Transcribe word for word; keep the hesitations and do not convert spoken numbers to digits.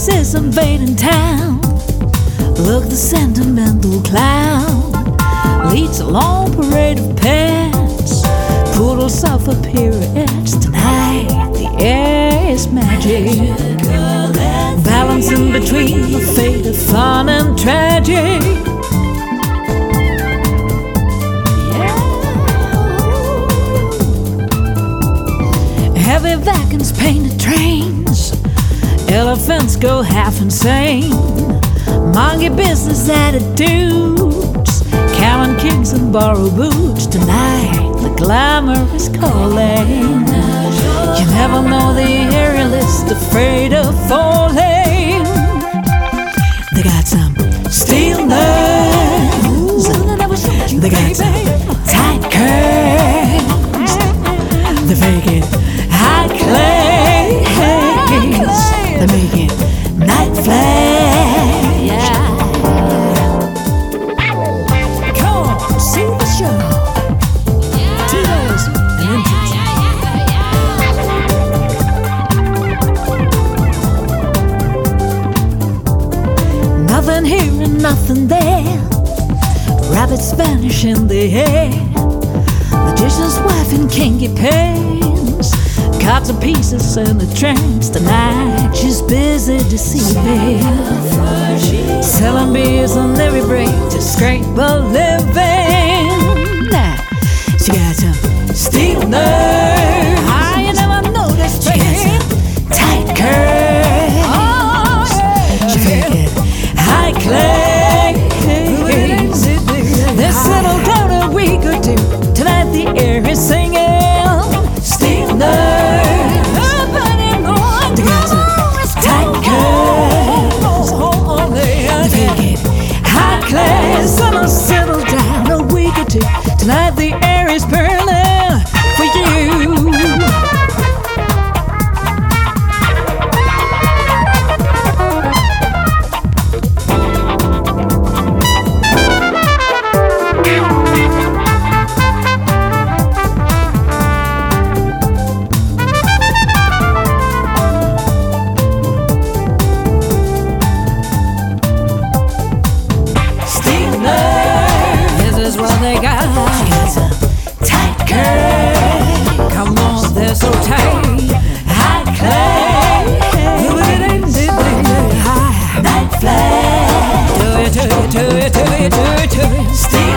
is invading town. Look, the sentimental clown leads a long parade of pets. Poodles suffer periods tonight. The air is magic, balancing between the fate of fun and tragic. Heavy wagons, painted trains, elephants go half insane. Monkey business attitudes, Karen kings and borrow boots. Tonight the glamour is calling. You never know the aerialist afraid of falling. They got some steel nerves, they got some tight curves, they fake it high claims, they make it night flash. Yeah. Come on, see the show. Tito's and Inti's. Nothing here and nothing there. Rabbits vanish in the air. Magician's wife in kinky pants, cards and pieces in a trance. Tonight she's busy deceiving, selling beers on every break to scrape a living. She got some steel nerves, I you never noticed. She got some tight curves, oh, yeah. She figured high claims. They settled down a week or two. Tonight the air is singing steel nerves. They got some tight curves, they figured high class. Summer settled down a week or two. Tonight the air is burning for you. They got some tight curves. Come on, they're so tight. High clay. High night flash. Do it, do it, do it, do it, do it, do it.